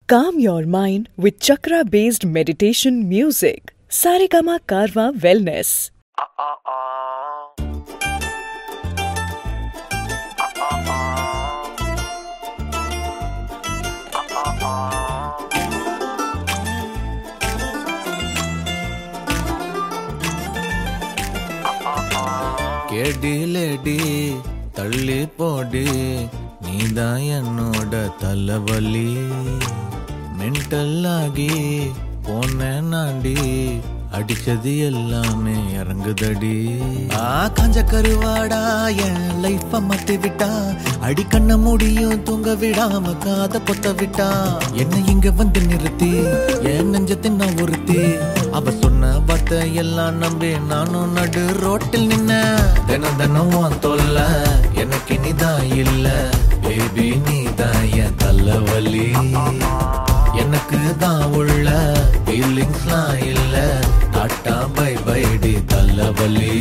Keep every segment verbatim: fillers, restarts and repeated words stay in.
Calm your mind with chakra-based meditation music. Saregama Karwa Wellness. கேடி lady தள்ளி போடி நீதான் என்னோட தலைவலி மென்டல் ஆகி போன நாண்டி அடிச்சது எல்லாமே இறங்குதடி ஆ காஞ்ச கருவாடா என் லைஃப மாத்தி விட்டா அடி கண்ண முடியும் தூங்க விடாம காத பொத்த விட்டா என்ன இங்க வந்து நிறுத்தி என் நெஞ்சத்தை நான் ஒருத்தி அவ சொன்ன வார்த்தை எல்லாம் நம்பி நானும் நடு ரோட்டில் நின்ன தினம் தினம் உன் தொல்ல எனக்கு நீதான் இல்ல பேபி நீதான் என் தலைவலி எனக்கு தான் உள்ள ஃபீலிங்ஸ்லாம் இல்ல டாட்டா பை பை டி தலைவலி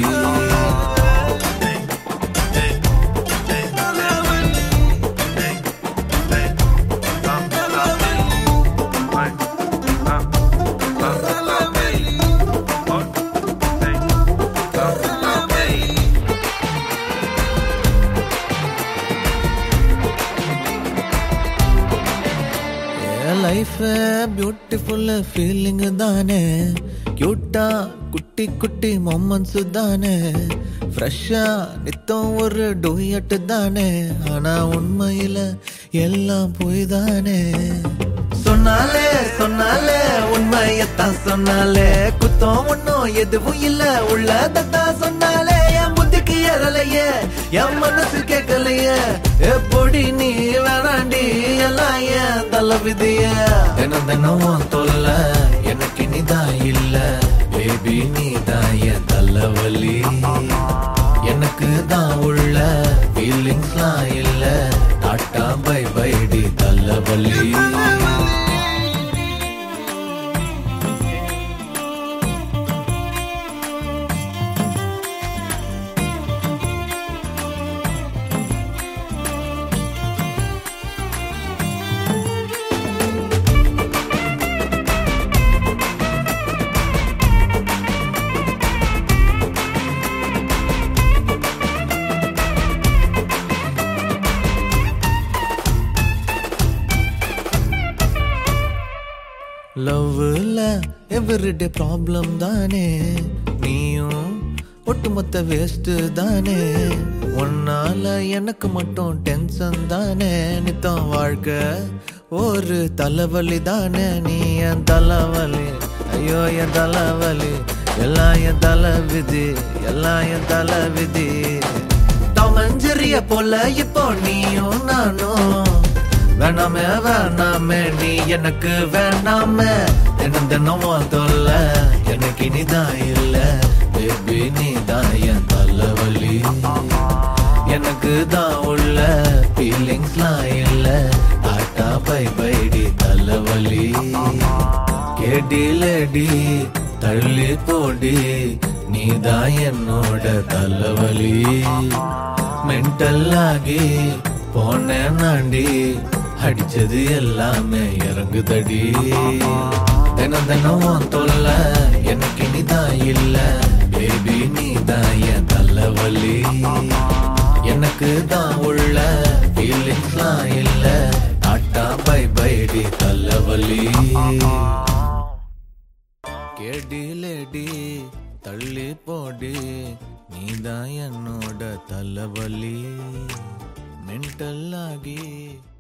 லைஃப் பியூட்டிஃபுல் ஃபீலிங் தானே கியூட்டா குட்டி குட்டி மொமெண்ட்ஸ் தானே ஃப்ரெஷ்ஷா நித்தம் ஒரு டூயட் தானே ஆனா உண்மையில எல்லாம் போய் தானே சொன்னாலே சொன்னாலே உண்மையத்தான் சொன்னாலே குத்தம் ஒன்னும் எதுவும் இல்ல உள்ளதான் சொன்னாலே என் புத்திக்கு ஏறலையே என் மனசு கேட்கலையே எப்படி நீ வேணாண்டி எல்லாம் ஏன் தலைவிதிய தினம் தினம் தொல்ல எனக்கு நீதான் இல்ல பேபி நீதான் என் தலைவலி எனக்கு தான் உள்ள ஃபீலிங்ஸ்லாம் இல்ல டாட்டா பை பை டி தலைவலி லவ்ல எவ்ரிடே ப்ராப்ளம் தானே நீயும் ஒட்டுமொத்த வேஸ்ட் தானே ஒன்னால எனக்கு மட்டும் டென்ஷன் தானே நித்தம் வாழ்க்கை ஒரு தலைவலி தானே நீ என் தலைவலி ஐயோ என் தலைவலி எல்லாம் என் தலைவிதி எல்லாம் என் தலைவிதி தமஞ்சரிய போல இப்போ நீயும் நானும் வேணாமே வேணாமே நீ எனக்கு வேணாமே தினம் தினம் தொல்ல எனக்கு நீதான் இல்ல பேபி நீதான் என் தலைவலி எனக்கு தான் உள்ள ஃபீலிங்ஸ்லாம் இல்ல டாட்டா பை பை டி தலைவலி கேடி லேடி தள்ளி போடி நீதான் என்னோட தலைவலி மென்டல் ஆகி போன நாண்டி அடிச்சது எல்லாமே இறங்குதடி தினம் தினம் தொல்ல எனக்கு நீதான் இல்ல பேபி நீதான் என் தலைவலி எனக்கு தான் உள்ள ஃபீலிங்ஸ்லாம் இல்ல டாட்டா பை பை டி தலைவலி கேடி லேடி தள்ளி போடி நீதான் என்னோட தலைவலி மென்டல் ஆகி